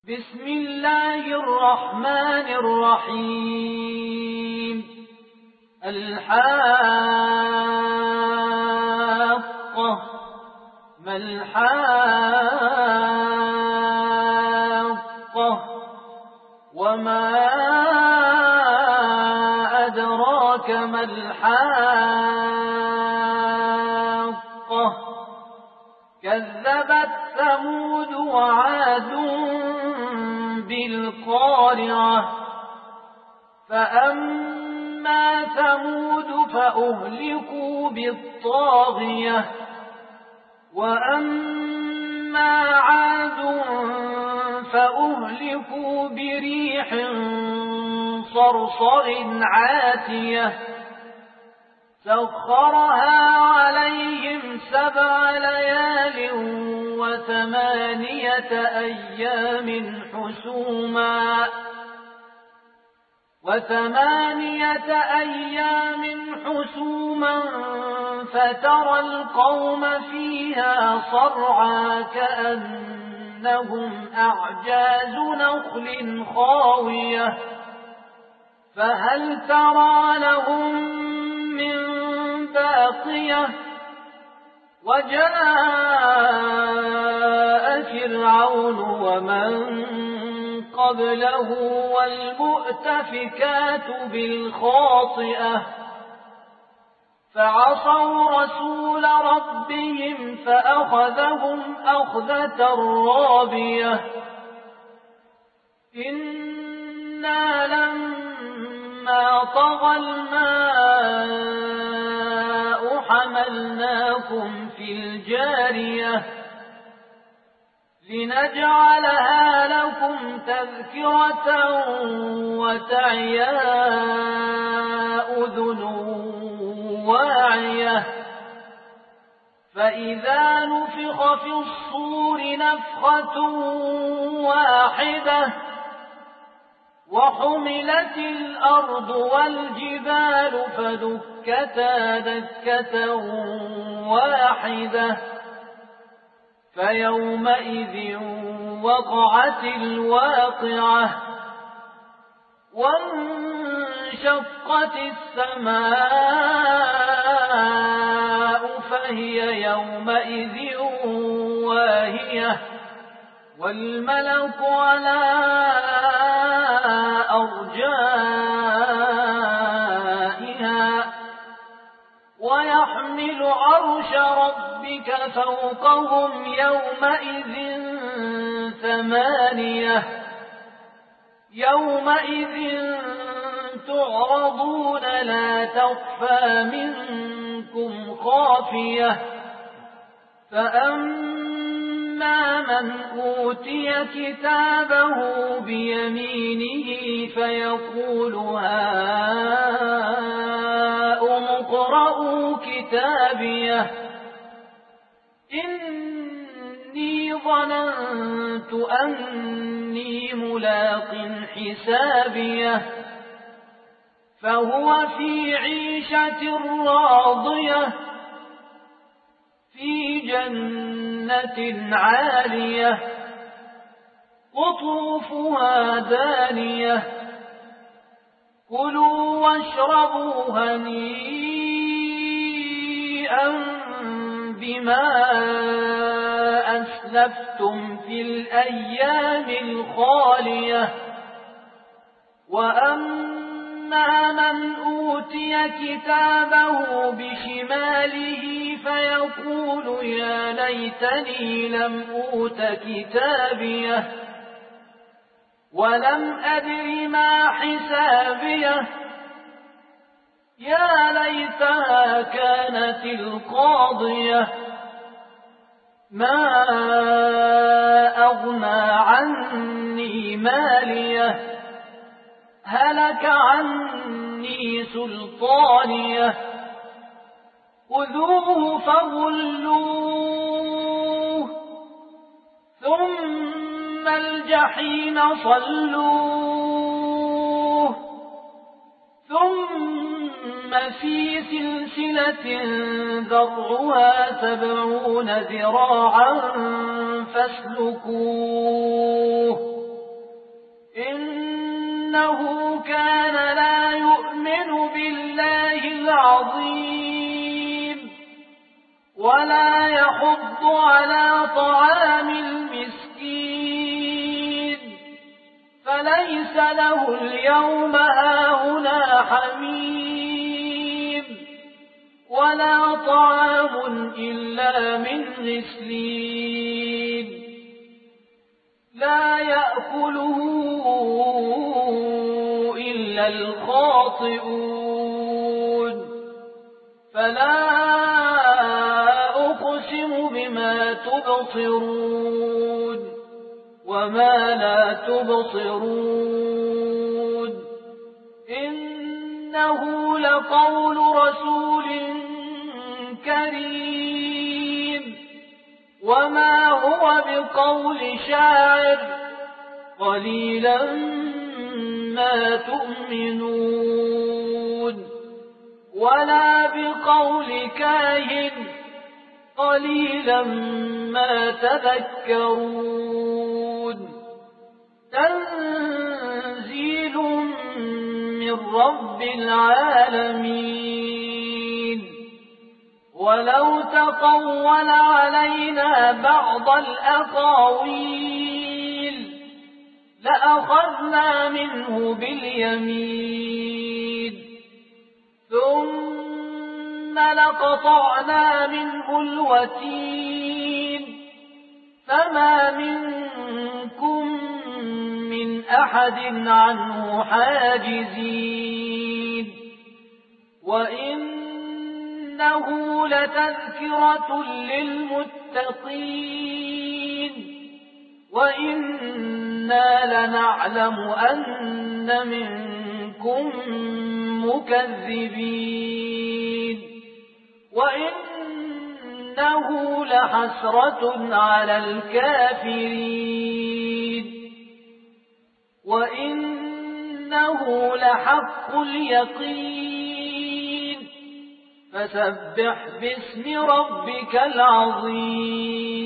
بسم الله الرحمن الرحيم. الحاقة ما الحاقة وما أدراك ما الحاقة كذبت ثمود وعاد بالقارعة فأما ثمود فأهلكوا بالطاغية وأما عاد فأهلكوا بريح صرصر عاتية سخرها عليهم 7 ليال و8 أيام حسوما فترى القوم فيها صرعى كأنهم أعجاز نخل خاوية فهل ترى لهم من باقية وجاء فرعون ومن قبله والمؤتفكات بالخاطئة فعصوا رسول ربهم فأخذهم أخذة رابية إنا لما طغى الماء حملناكم في الجارية لنجعلها لكم تذكرة وتعيها أذن واعية فإذا نفخ في الصور نفخة واحدة وحملت الأرض والجبال فدكتا دكة واحدة فيومئذ وقعت الواقعة وانشقت السماء فهي يومئذ واهية والملك على أرجائها ويحمل عرش ربك فوقهم يومئذ 8 يومئذ تعرضون لا تخفى منكم خافية فأما من أوتي كتابه بيمينه فيقول هاؤم اقرءوا كتابيه إني ظننت أني ملاق حسابيه فهو في عيشة راضية في جنة عالية قطوفها دانية كلوا واشربوا هنيئا بما أسلفتم في الأيام الخالية وأما من أوتي كتابه بشماله فيقول يا ليتني لم أوت كتابيه ولم أدر ما حسابيه يا ليتها كانت القاضية ما أغنى عني ماليه هلك عني سلطانيه خذوه فغلوه ثم الجحيم صلوه ثم في سلسلة ذرعها 70 ذراعا فاسلكوه كان لا يؤمن بالله العظيم ولا يحض على طعام المسكين فليس له اليوم هاهنا حميم ولا طعام إلا من غسلين لا يأكله إلا الخاطئون فلا أقسم بما تبصرون وما لا تبصرون إنه لقول رسول كريم وما هو بقول شاعر قليلا ما تؤمنون ولا بقول كاهن قليلا ما تذكرون تنزيل من رب العالمين ولو تقول علينا بعض الأقاويل لأخذنا منه باليمين ثم لقطعنا منه الوتين فما منكم من أحد عنه حاجزين وإنه لتذكرة للمتقين وإنا لنعلم أن منكم مكذبين وإنه لحسرة على الكافرين وإنه لحق اليقين فسبح باسم ربك العظيم